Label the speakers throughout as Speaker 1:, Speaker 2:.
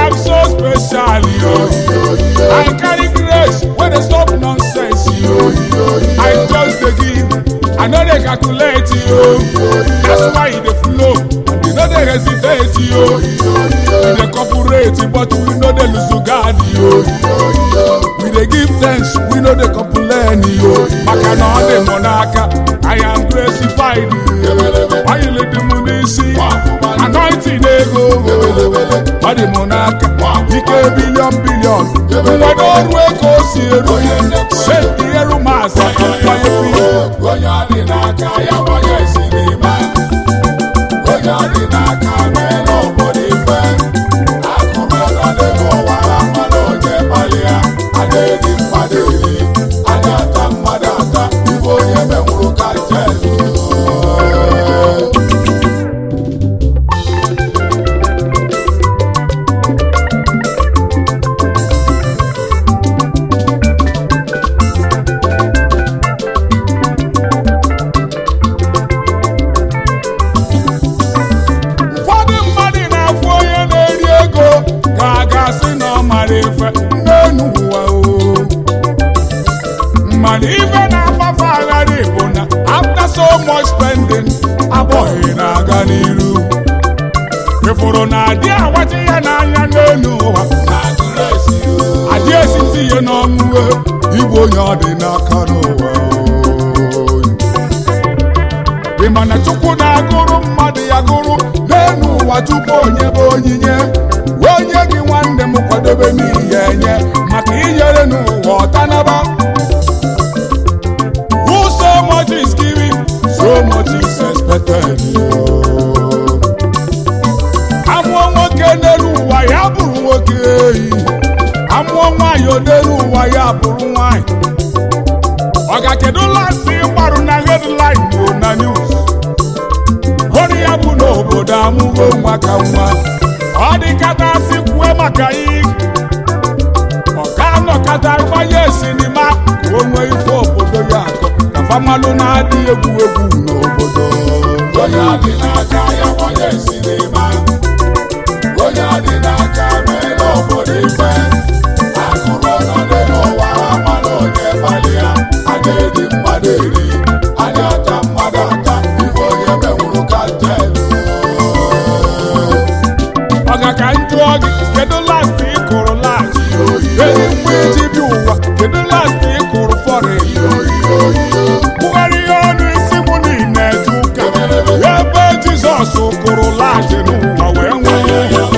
Speaker 1: am so special, yo. I carry grace when they stop nonsense, yo. I just dey give, I know they calculate, yo. That's why they flow, and they know they hesitate, yo. We dey cooperate, but we know they lose God, yo. We dey give thanks, we know they complain, yo. Maka no dey monaka, I am gracified, yo. Why you let the money see? Anointing they go, why the monaka? He can billion. Why don't we go see it? Send the hero master, why you feel? When you're in a car, you're going to see the man. When you're in a car, man, nobody fan. I come out of the go, I'm going to get my ear. I did it, I did it. I got a madata. You go never look at it. Even after so much spending, a boy na ganiru. If you don't know what you know, I dare see you no more. You go yard in a canoe. The man that took on a guru, Madia guru, then what you bonye. When you give one them for the Beni, Makia no water. So much is giving, so much is expected. I'm one working, why I bring working. I'm one my yodelu, why I bring wine. I got to do last thing, but I get the line, no news. Honey, I will know, but I'm moving my camera. All the catasic, where my guy. Okano katarba yes in the map, one way for Bodoyako. Famalo na di egwu n'obodo. Onye dị n'aka ya onye si n'ime. Onye dị n'aka mee n'obodo ife. Akụrụ ọnọdụ n'ụwa ama na onye kpali ya. A na-eri mmadụ eri, a na-ata mmadụ ata. Ife onye menwuru ka njeru. Ọga ka njụọ gị, kedu last ị kụrụ last? Eri mgbe iji bi ụwa, kedu last ị kụrụ fọrị? Jesus okoro laje n'ụwa wee nwee ya.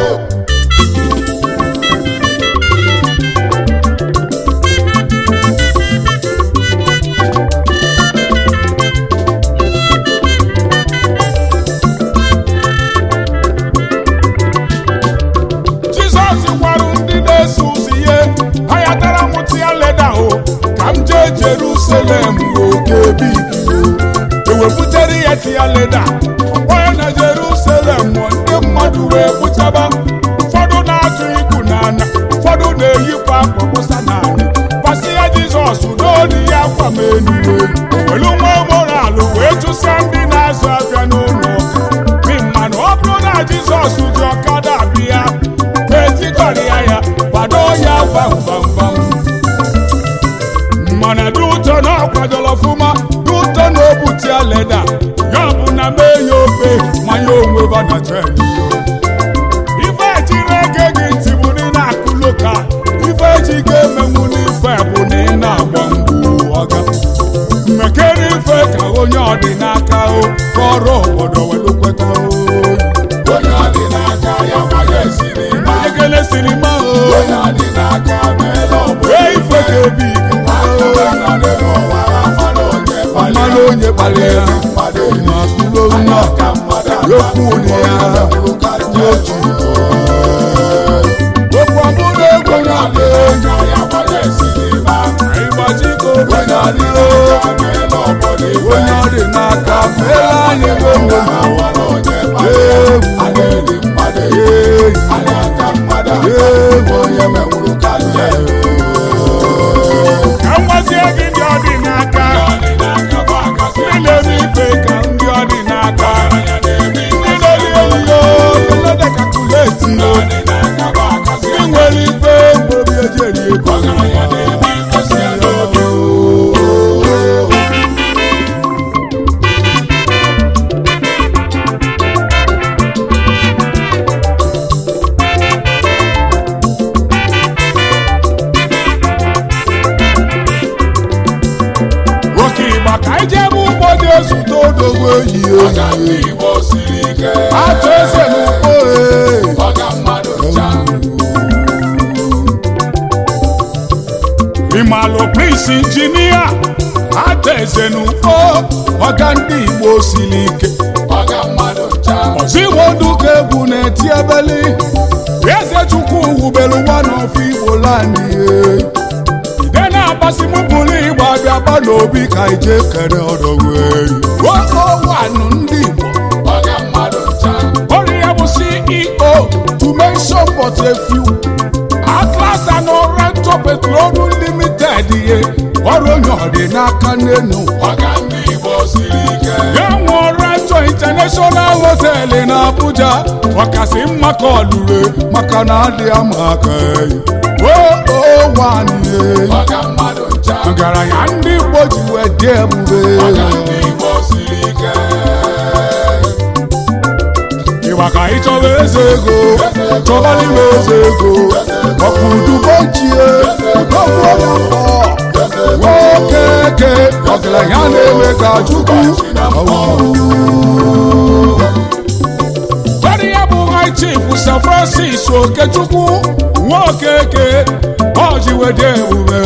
Speaker 1: Jesus gwara ndị na-eso ụzọ ihe, ha ya tara mụtụ ya leda o, ka m jee Jerusalem oge bibi. Ewebutere ya ti ya leda. Na Jerusalem ndị mmadụ wee bụchaba. Ụfọdụ na-atụ iku n'anya, ụfọdụ na-eyikwa akwa kpụsa n'anya. Kwasị ya Jizọs n'olu ya akwa m enuwe. Welu nwa moralụ wee chụsa ndị na-azụ abịa n'ụlọ ụka. Mana ọ bụrụ na Jizọs ji ọkada abịa, etikọrịa ya, kwado ya gbamgbamgbam. Mana dị ụtọ na ọ kwadoro ọfụma, dị ụtọ na o buti ya leda. Na mee ya ofe manya onwe bana cheni yo. Ife ejiri ege gị ntị bụ na ị na-akụ loka. Ife eji ga-emenwu n'ife bụ na ị na-agba mgbu ọga. Mmekere ife ka onye ọdịnaka o, ka ọrụ obodo welu kweta o. Onye ọdịnaka ya gbanye sinima. Ekele sinima o. Onye ọdịnaka meela obodo ife ga-ebi ike. Mmanụ onye kpali ya. Yokwu ni ya n'otu. Okwu ọbụla egwu na-adị. Ịgbaji ka ogbe na-adị. Onye ọ dị n'aka meela anyị onwe ka mgbazie gị ndị ọ dị n'aka. Ndị na-eme ife ka ndị ọ dị n'aka. Ndị na-eri elu yo, ndị na-calculate yo.
Speaker 2: odogwu eyi atụ eze n'ugbo
Speaker 1: ịmalụ Prince Injinia atụ eze n'ugbo ọga ndị Igbo siri ike ọzigboduka egwu na-eti ebeli eze Chukwu wubelu one of Igbo land ide na-agbasi m bụrụ Igbo abịa gba n'obi ka ije kere ọdọgwu wanụ ndị Igbo ọrụ ya bụ CEO to mention but a few Atlas and Oranto Petroleum Limited ihe ọrụ onye ọdịnaka n'enu ya nwe Oranto International Hotel na Abuja ọkasị mma ka ọlụre maka na adị ama aka ọgaranya ndị Igbo ji wee dị ebube ịgba ka ị chọrọ eze ego chọbara ime eze ego ọkụdubochie nwoke eke ọgaranya na-eme ka Chukwu ya bụ High Chief Sir Francis Okechukwu nwoke eke ọji wede ebube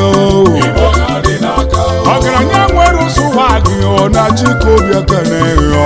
Speaker 1: ọgaranya nwere ụsụwa gị na Chikobi Ekene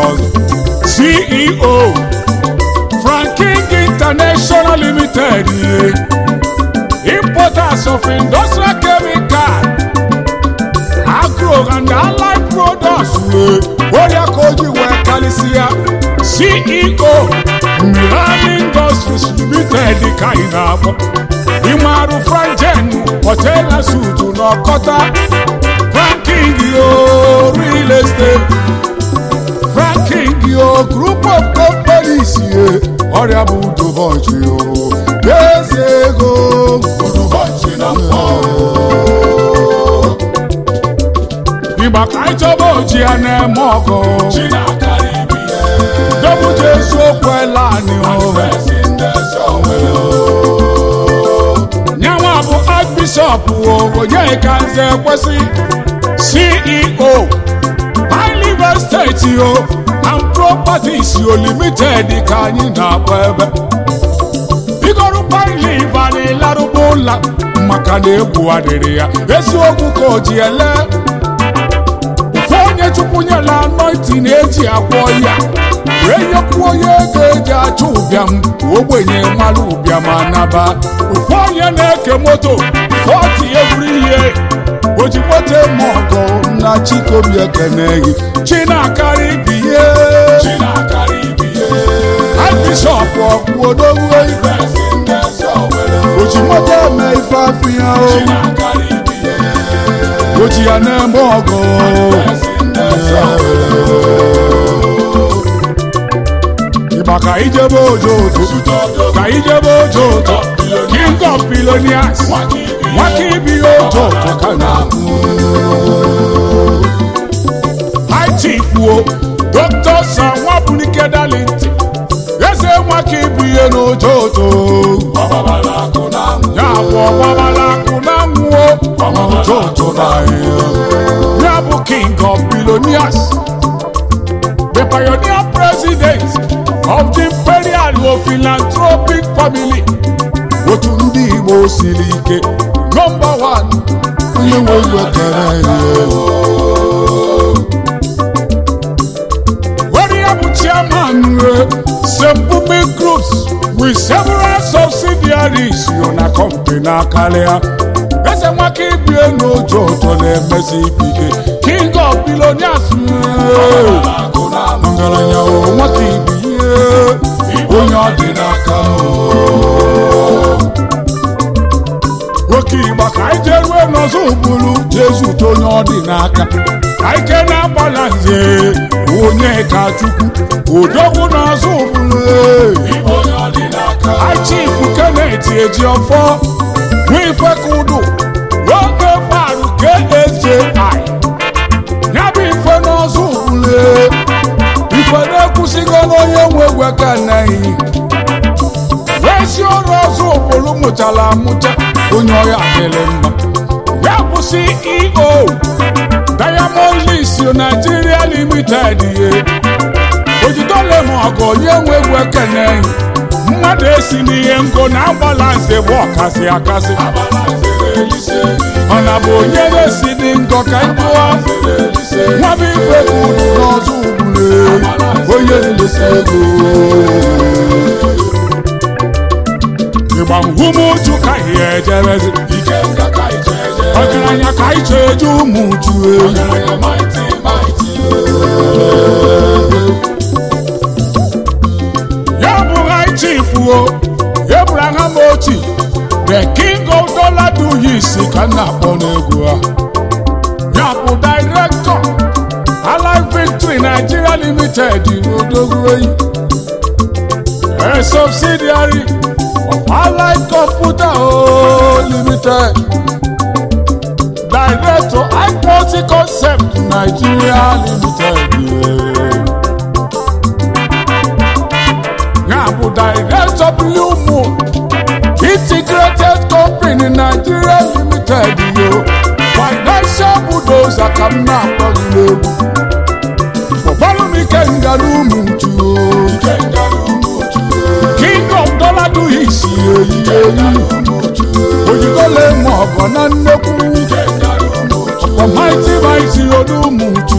Speaker 1: CEO Franking International Limited importers of industrial chemical agro and allied products Oria Koji Wekalisia CEO Milan Industries Limited Kainabo Imaru Franjen Hotel Sutu Nokota Franking Real Estate Franking Group of Companies Oria Budubochi Ezego Budubochi na Ibaka Itobochi anemoko Dobu Jesu Okwelani Nyawa bụ Archbishop Onyeka Nzekwesi CEO High Liver State and Properties Limited ka anyị na-akpọ ebe Igoro High Liver na ịlarụbụla maka na egwu adịrị ya eziokwu ka o ji ele onye Chukwu nyela anointing eji agwọ ya wee nyekwu onye ego eji achụ ụbịam ogbenye mmalụ ụbịam anaba ofu onye na-eke moto 40 every year o ji moto eme ọgọ na Chikobi Ekene Chinakari biye Archbishop Odogwu o ji moto eme ife afịa o ji ya na-eme ọgọ ịgba ka ijebe ojoto King of Billionaires nwaka ibi ojoto ka na-akụ High Chief Dr. Sir Nwabunike Darlington eze nwaka ibi ya n'ojoto ya bụ ọgbabala akụ na nwụọ ojoto na ya bụ King of Billionaires the pioneer president of the Imperial Philanthropic Family otu ndị Igbo siri ike number 1 onye nwe ekere where ya bụ chairman Sembumi Groups with several subsidiaries na company akarịa eze nwaka ibie n'ojoto na-emezi ike King of Billionaires ngaranya nwaka ibie onye ọdịnaka oke ịgba ka anyị jerue n'ọzọ ụbụrụ Jesu onye ọdịnaka ka ike na-agbala nze onye ka Chukwu odogwu n'ọzọ ụbụrụ High Chief Kenneth Ejiofọ Nwifekudu nwoke farụ KSJI ya bụ ife n'ọzọ ụbụrụ ife na-ekwusigo n'onye nwe egwu aka nnaghị wee si ọrụ ọzọ ụbụrụ mụchara amụcha onye ọya adịrị mma ya bụ CEO Diamond Lease Nigeria Limited ye ojidole m ọgụ onye nwe egwu ekene mmadụ esi n'ihe ngo na-agbala nze bụ ọkasị akasị ọ na bụ onye na-esi dị nkọ ka njụwa nwabe ife bụ n'ọzọ ugbule onye nlesi ego ịgba nhụmụju ka ihe ejebezi ọgaranya ka iche eje ụmụ uju ya bụ high chief Abraham Oti the king of dollar isi ka na-akpọ n'egwu a ya bụ director Alive Victory Nigeria Limited odogwuoyi a subsidiary of Alive Computer Limited director Iquality Concept Nigeria Limited ya bụ director Blue Moon Integrated Company Nigeria Limited yo financial bulldozer ka m na-akpọ gị n'egwu ọgbalụmike ngara ụmụ uju king of dollar isi eyi ojidole ma ọgọ na nnekwu mighty odu ụmụ uju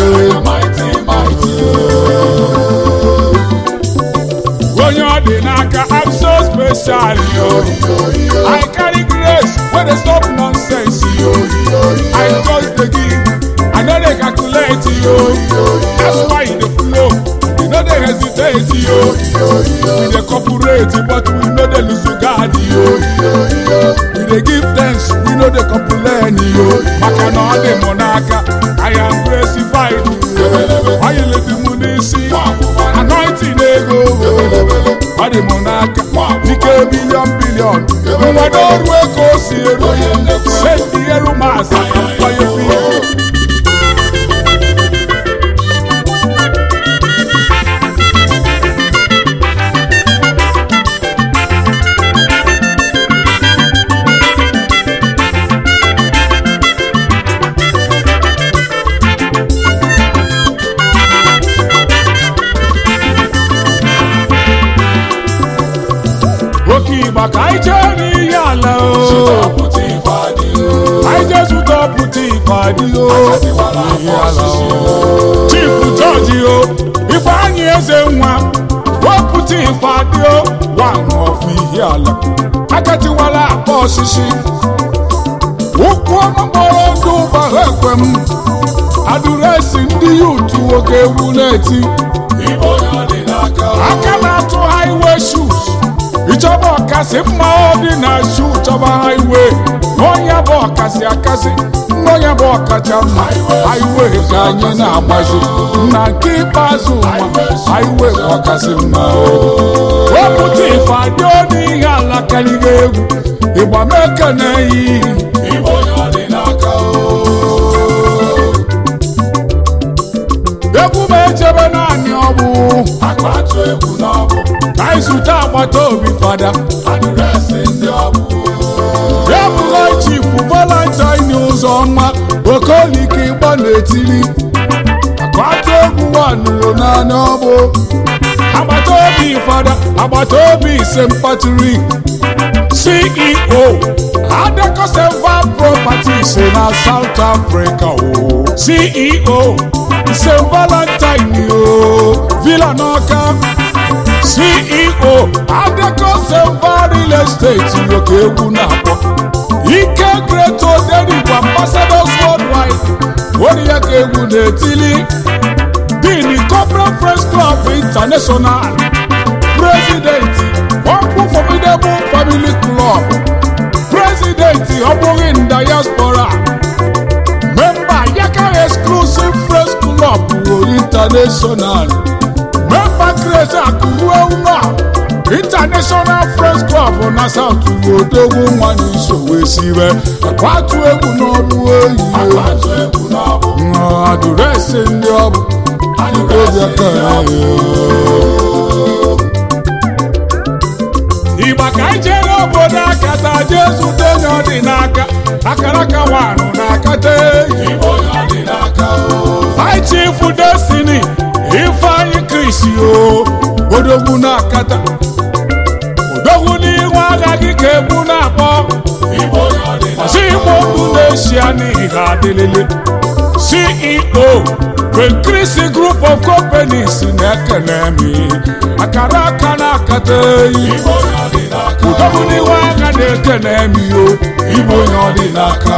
Speaker 1: onye ọ dị n'aka I'm so special yo I carry grace wey dey stop nonsense yo I just dey give I no dey calculate yo that's why e dey flow we no dey hesitate yo we dey cooperate but we no dey lose guard yo we dey give thanks we no dey complain yo maka na ọ dị mụ n'aka I am gracified oyile dị mụ n'isi anointing ego ọ dị mụ n'aka dike bilion nwere ọrụ ego o si eru sendi eru maasa ka mkpanye fiye maka anyị jee n'ihe ala anyị jee zụta ọpụta ife adịghị Chief George Ifeanyi eze nwa wepụta ife adịghị nwanne ọfụ ihe ala akatiwala akpa osisi ụkwụ ọmụkpọrọ ndụ ụgbara ekwe m adụresi ndị yutu nwoke egwu na-eti aka na-atụ highway shoes ịchọba ọkasị mma ọ dị na shu chọba highway n'ọnya bụ ọkasị akasị n'ọnya bụ ọkacha mma highway ka anyị na-agbazi na nke ikpeazụ nwa highway bụ ọkasị mma wepụta ife adị ọnụ ihe ala karịrị egwu ịgba meke na-eyi egwu ma ejebe naanị ọbụ ka anyị zụta agbata obi fada ya bụla Chief Valentine Ụzọma Okolike ịgba na-etili agbata egwu nwanụrụ naanị ọbụ agbata obi fada agbata obi St. Patrick CEO Adeko Silver Properties na South Africa CEO St. Valentine Villa Noka CEO Adeko Silver Real Estate yoke egwu na-akpọ Ike Great Oderibo Ambassadors Worldwide onye ya ka egwu na-etili Dini Corporate Friends Club International President Okwu Formidable Family Club President ọbụghị diaspora Member Yaka Exclusive Friends Club International Member Grace Akurueuma International Friends Club na South Odogwu nwa n'iso wee siwe akwatu egwu n'ọbụ eyi adụresi ndị ọbụ Igba ka anyị jee n'obodo Akata jee zute onye ọ dị n'aka akara aka nwanụ n'Akata
Speaker 2: Igbo onye ọ dị n'aka
Speaker 1: anyị Chief Destiny Ifeanyi Chris odogwu n'Akata odogwu n'ihu agaghị ka egwu na-akpọ
Speaker 2: Igbo onye ọ dị n'aka
Speaker 1: ọsị Igbo ndụ na-eshia n'ihe adịlịlị CEO Chris Group of Companies na-ekele m akara aka n'Akata
Speaker 2: Igbo onye ọ dị n'aka
Speaker 1: udogwu n'ihu aga na-ekele m
Speaker 2: Igbo onye ọ dị n'aka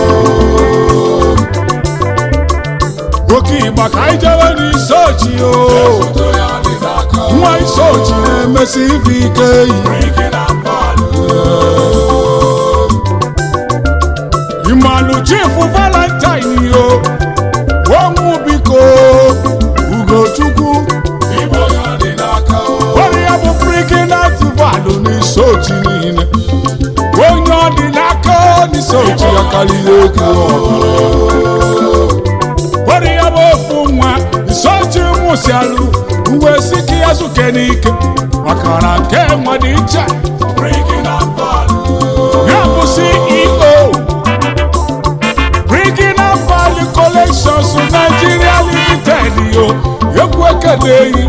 Speaker 1: oke Igba ka anyị jewe n'Isochi
Speaker 2: Foto ya dị n'aka
Speaker 1: nwa Isochi na-emesi ife ike
Speaker 2: Ike na mmadụ
Speaker 1: Imalu Chief Valentine onwu biko Ugochukwu
Speaker 2: Igbo onye ọ dị n'aka
Speaker 1: onye ya bụ Prikinati Valụ n'Isochi niile onye ọ dị n'aka n'Isochi ya karịrị ego onye ya bụ ofu nwa Isochi mụsialụ uwe siki ya zuke n'ike maka na nke nwa dị iche
Speaker 2: Ike na mmadụ
Speaker 1: ya bụ CEO Prikinati Valụ Collections Nigeria Limited egwu ekeneyi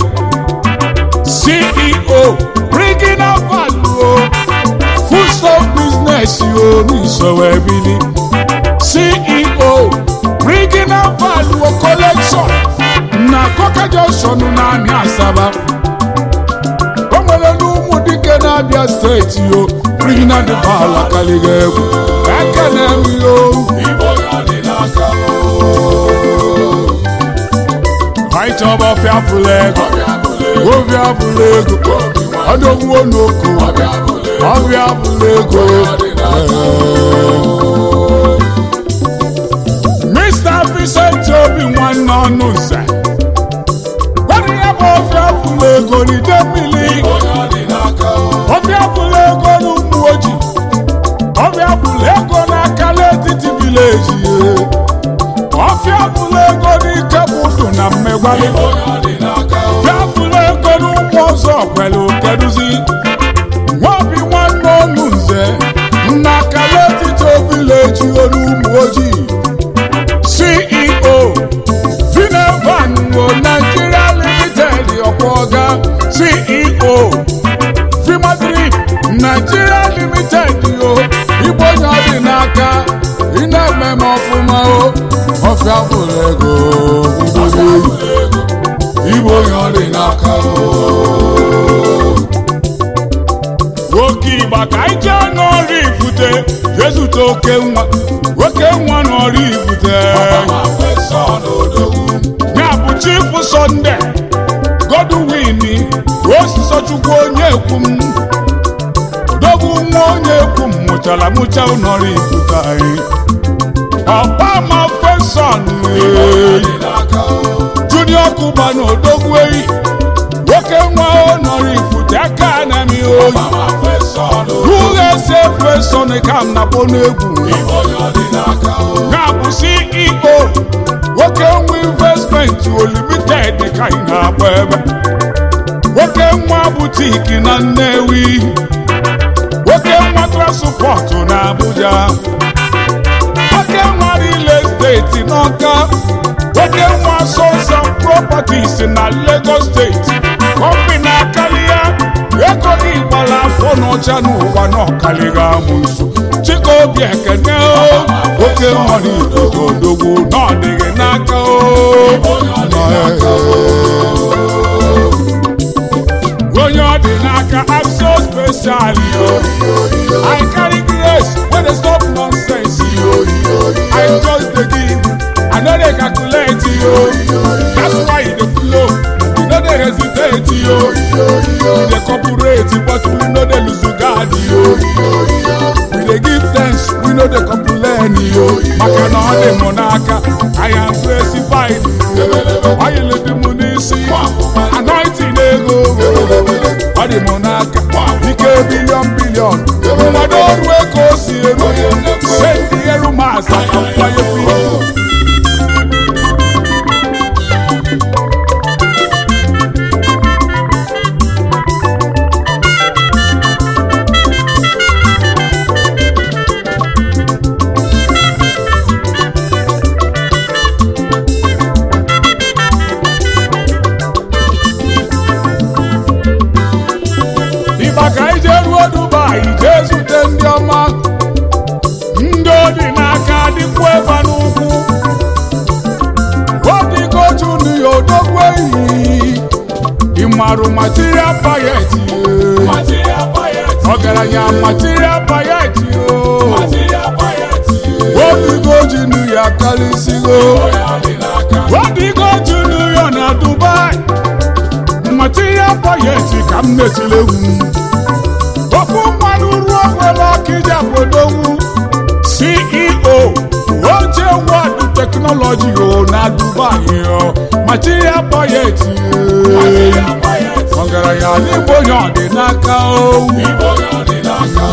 Speaker 1: CEO Prikinati Valụ Full Stop Business n'Isowebili CEO Prikinati Valụ Collection na Coca Junction na Ani Asaba o nwere n'ụmụ dike n'Abia steeti Prikinati Valụ akaliga egwu ekene m
Speaker 2: Igbo onye ọ dị n'aka
Speaker 1: anyị chọba ọfịa fụlụ ego obi afụlụ ego ọdọgwuo n'oko ọbịa fụlụ ego Mr. Vincent Obi nwanne ọnụ nze gwara ya bụ ọfịa fụlụ ego n'ide mmiri
Speaker 2: Igbo onye ọ dị n'aka
Speaker 1: ọfịa fụlụ ego n'ụmụ ojii ọfịa fụlụ ego n'Akala Etiti vileji ọfịa fụlụ ego n'ike bụ ndụ na mmegwali
Speaker 2: Igbo onye ọ dị n'aka
Speaker 1: ọfịa fụlụ ego n'ụmụ ọzọ kwere okeduzi nwaobi nwanne ọnụ nze n'Akala Etiti vileji n'ụmụ ojii CEO Vinevan Nigeria Limited ọkwaọga CEO Vimadrip Nigeria Limited Igbo onye ọ dị n'aka ị na-eme m ọfụma ọfịa fụlụ ego
Speaker 2: Igbo onye ọ dị n'aka
Speaker 1: oke Igba ka anyị jee n'Oraifite jezute oke nwa n'Oraifite ya bụ Chief Sunday Godwin Osisochukwu onye ekwu m odogwu nwa onye ekwu m mụchara mụcha n'Oraifite anyị ọbama feson Junior Kuba na odogwu eyi nwoke nwa n'Oraifite aka na mi oyi ese feson ka m na-akpọ n'egwu
Speaker 2: Igbo onye ọ dị n'aka
Speaker 1: ya bụ CEO nwoke nwa investment limited ka ị na-agba ebe nwoke nwa butiki na Nnewi nwoke nwa transport na Abuja nwoke nwa real estate n'Awka nwoke nwa Sons and Properties na Lagos State company akarịa ego gị gbara afọ n'ọcha n'ụwa n'ọkarịga amụ nso Chikobi Ekene nwoke nwa n'Ifite odogwu n'ọdịghị n'aka onye ọ dị n'aka I'm so special I carry grace when they stop nonsense I just dey give I no dey calculate that's why e dey flow we no dey hesitate we dey cooperate but we no dey lose guard we dey give thanks we no dey complain maka na ọ dị m n'aka I am classified oyili dị m n'isi anointing ego ọ dị m n'aka ike bilion mmadụ ọrụ ego o si eru sendi eru maasa ka mkwanye fi marụ material payet
Speaker 2: Material piety.
Speaker 1: ọgaranya material payet
Speaker 2: Material piety.
Speaker 1: odigo jinu ya karịsịgo
Speaker 2: Onye ọ dị n'aka.
Speaker 1: odigo jinu ya na Dubai material payet ka m na-etile egwu ofu mmanụ ruo nwere Ọkịja bodogwu CEO oche wadu teknọlọji na Dubai material payet
Speaker 2: Material piety.
Speaker 1: ọgaranya n'igbo onye ọ dị n'aka
Speaker 2: Igbo onye ọ dị n'aka.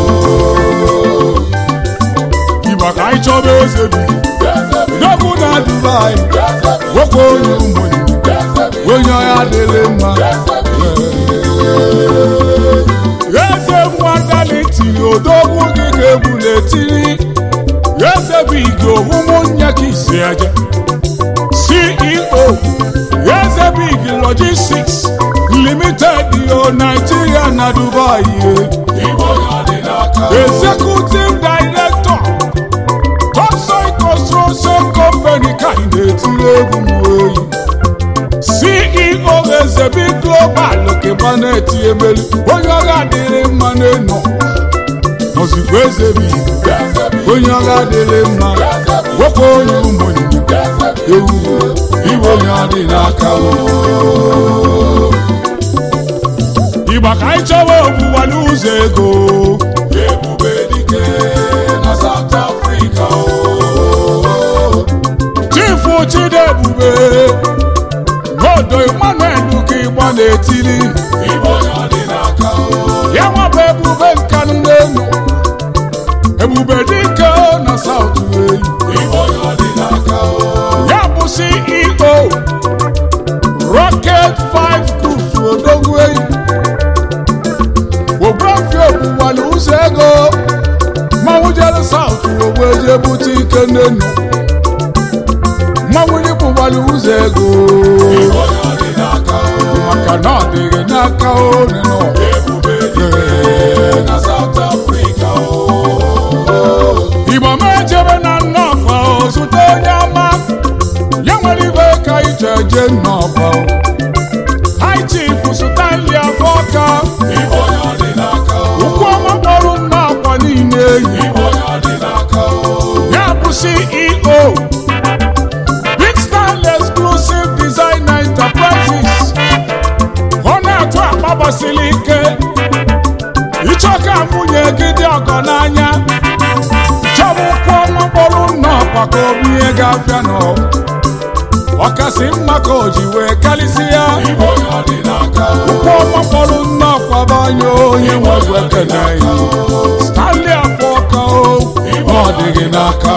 Speaker 1: Igbo ka anyị chọba eze bi
Speaker 2: Eze bi.
Speaker 1: n'okwu na Dubai
Speaker 2: Eze bi.
Speaker 1: nwoke onye ụmụnye
Speaker 2: Eze bi.
Speaker 1: onye ọya dịrị mma
Speaker 2: Eze bi.
Speaker 1: eze mmadaliti odogwu gị ka egwu na-etiri eze bụ ige ụmụnne ka isi eje CEO eze bụ ige Logistics Limited yo Nigeria na Dubai
Speaker 2: Igbo onye ọ dị n'aka.
Speaker 1: Executive Director Topsoil Construction Company ka ị na-etiri egwu m oyi CEO Ezebi Global Lokebaneti Emeli onye ọga adịrị mma n'enu ozugbo Ezebi
Speaker 2: Eze bi.
Speaker 1: onye ọga adịrị mma nwoke onye ụmụnye
Speaker 2: Eze bi.
Speaker 1: ewu Igbo onye ọ dị n'aka Igbo ka anyị chọwa ogbugba n'ụzọ ego
Speaker 2: Ebube dike na South Africa.
Speaker 1: Chifu Chidebube n'odo Emmanuel ka ịgba na-etili
Speaker 2: Igbo onye ọ dị n'aka.
Speaker 1: ya nwabụ Ebube nkanụ n'elu Ebube dike na South Wales
Speaker 2: Igbo onye ọ dị n'aka.
Speaker 1: ya bụ CEO Rocket 5 Groups odogwu enyi ogbuefi ogbugbalị ụzọ ego mmanwụ jere South ogbeje bute ike n'enu mmanwụ yipụgbalị ụzọ ego
Speaker 2: Igbo onye ọ dị n'aka.
Speaker 1: maka na ọ dịghị n'aka onye nọ
Speaker 2: Ebube dike na South Africa.
Speaker 1: Igbo ma ejebe na nnọkọ zute onye ọma ya nwere ibe ka ije eje nnọkọ High Chief Stanley Afọka
Speaker 2: Igbo onye ọ dị n'aka.
Speaker 1: ụkwụ ọma kpọrọ nnọkọ niile eyi
Speaker 2: Igbo onye ọ dị n'aka.
Speaker 1: ya bụ CEO Big Stanley Exclusive Designer Enterprises ọ na-atụ akpa gbasiri ike ịchọ ka nwunye gị dị ọgọ n'anya chọba ụkwụ ọma kpọrọ nnọkọ ka ọ bụ ihe ga-abịa nọ ọkasị mma ka o ji wee karịsịa
Speaker 2: Igbo onye ọ dị n'aka.
Speaker 1: ụkwụ ọma kpọrọ nnọkọ bụ anya onye nwegwu ekene ya Stanley Afọka ọ dịghị n'aka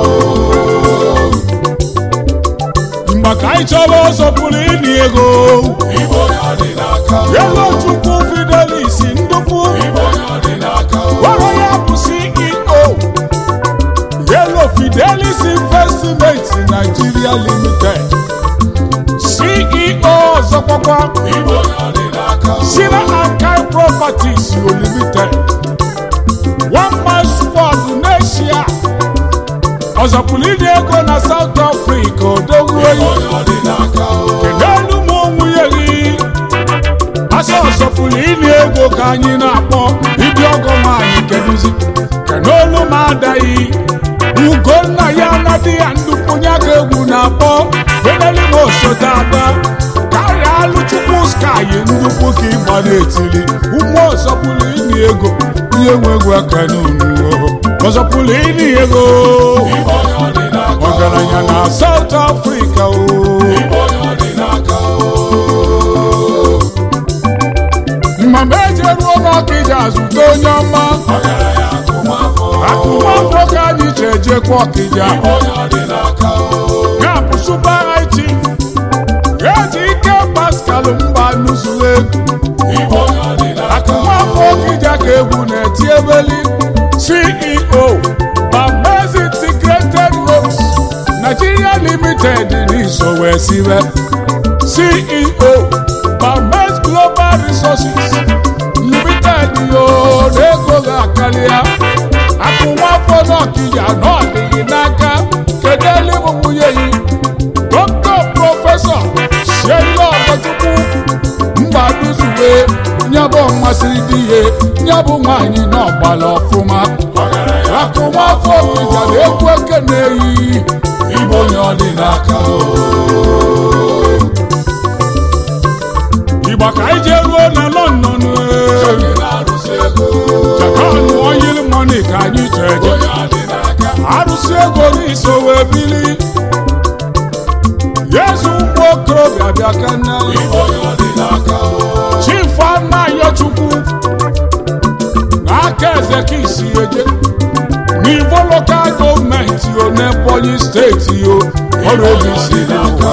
Speaker 1: mgbe ka anyị chọrọ ọzọ pụrụ ịnị ego
Speaker 2: Igbo onye ọ dị n'aka.
Speaker 1: ego Chukwu Fidelis Ndukwu
Speaker 2: Igbo onye ọ dị n'aka.
Speaker 1: ọrụ ya bụ CEO Yellow Fidelis Investment Nigeria Limited CEO ọzọkwakwa
Speaker 2: Igbo onye ọ dị n'aka.
Speaker 1: Sina Ankai Properties Limited One Man Squad n'Asia ọzọpụrụ ịnye ego na South Africa odogwu
Speaker 2: Igbo
Speaker 1: enyi
Speaker 2: onye ọ dị n'aka.
Speaker 1: kedụ ụmụ nwunye gị asa ọzọpụrụ ịnye ego ka anyị na-akpọ ịdị ọgọ nwaanyị kedụzi kedụ olu m adaghị Ugonna ya na di ya ndụpụnye ka egwu na-akpọ beneli m osote ada karịa alụchukwu sky ndụpụ ka ịgba na-etili ụmụ ọzọpụrụ ịnye ego ihe nwegwu aka n'unu ọzọpụrụ ịnye ego
Speaker 2: Igbo onye ọ dị n'aka.
Speaker 1: ọgaranya na South Africa
Speaker 2: Igbo onye ọ dị n'aka.
Speaker 1: mma ejeruo n'Ọkịja zute onye ọma
Speaker 2: Ọgaranya akụmafọ.
Speaker 1: akụmafọ ka anyị ji ejekwa Ọkịja
Speaker 2: Igbo onye ọ dị n'aka.
Speaker 1: ya bụ Super High Chief eji ike Pascal mba nụzuru egwu
Speaker 2: Igbo onye ọ dị n'aka.
Speaker 1: akụmafọ Ọkịja ka egwu na-eti ebeli CEO Bamezi Integrated Homes Nigeria Limited n'iso wee sibe CEO Bamez Global Resources Limited yo n'ego ga-akarịa akụmafọ n'Ọkịja n'ọdịghị n'aka kedu eluigwe nwunye yi Dr. Prọfesọ Sheila Ọgọchukwu ihe nye bụ mmasịrị dị ihe nye bụ nwaanyị n'ọgbala ọfụma akụmafọ Ọkịja na-ekwu eke na-eyi Igbo onye ọ dị n'aka Igbo ka anyị jee ruo na London Japan oil money ka anyị jeje arụsị ego n'iso wee bili Yezu ụmụ okorobịa bịa ka nne Chief Anayochukwu n'aka eze ka isi eje n'ivo lokal gọọmenti o n'Ebonyi steeti o ọrụ obi si n'aka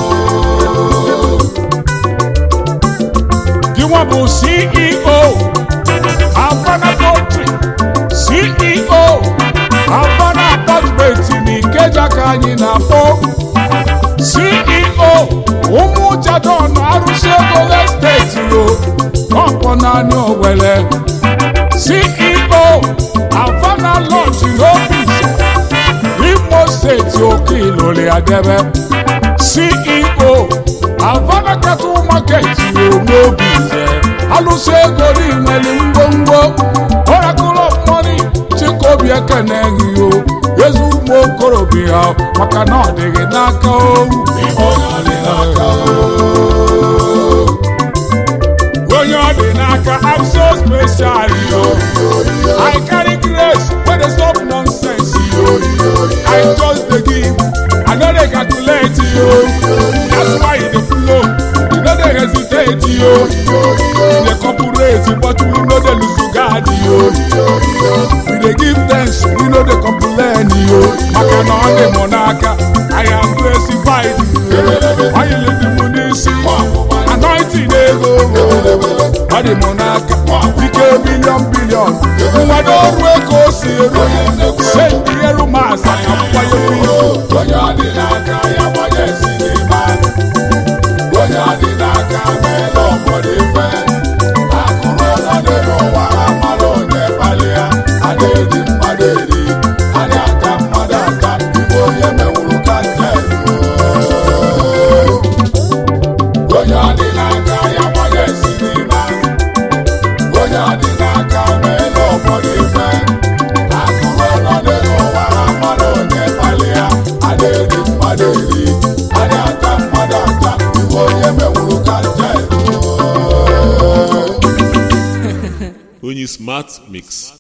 Speaker 1: gịnwa bụ CEO Havana Poultry CEO Havana Apartment n'Ikeja ka anyị na-akpọ CEO ụmụ Jadon arụsị ego steeti o ọkpọ naanị Owere CEO Havana Lodge n'Obisi Imo steeti oke Ilori Adebe CEO Havana Cattle Market n'Obisi alụsị ego n'imeli ngwongwo Oracle of Money Chikobi Ekene o Yezu ụmụ okorobịa maka na ọ dịghị n'aka onye ọ dị n'aka I'm so special I carry grace when they stop nonsense I just dey give I no dey calculate that's why e dey flow e no dey hesitate e dey cooperate but we no dey lose guard we dey give thanks we no dey complain maka na ọ dị mụ n'aka I am classified anyị lede mụ n'isi anointing ego ọ dị mụ n'aka ike bilion mmadụ ọrụ ego o si eru sendi eru maasa ya mkwanye onye ọ dị n'aka ya gbanye esi n'ime onye ọ dị n'aka meela obodo ife akụrụ ọla dị n'ụwa amara onye kpali ya ada eji mmadụ eri ada aka mmadụ aka ibe onye menwuru ka nte onye ọ dị n'aka ya gbanye esi n'ime onye ọ dị n'aka meela obodo ife akụrụ ọla dị n'ụwa amara onye kpali ya ada eji mmadụ eri ada aka mmadụ aka ibe onye menwuru ka nte
Speaker 2: Onye Smart Mix.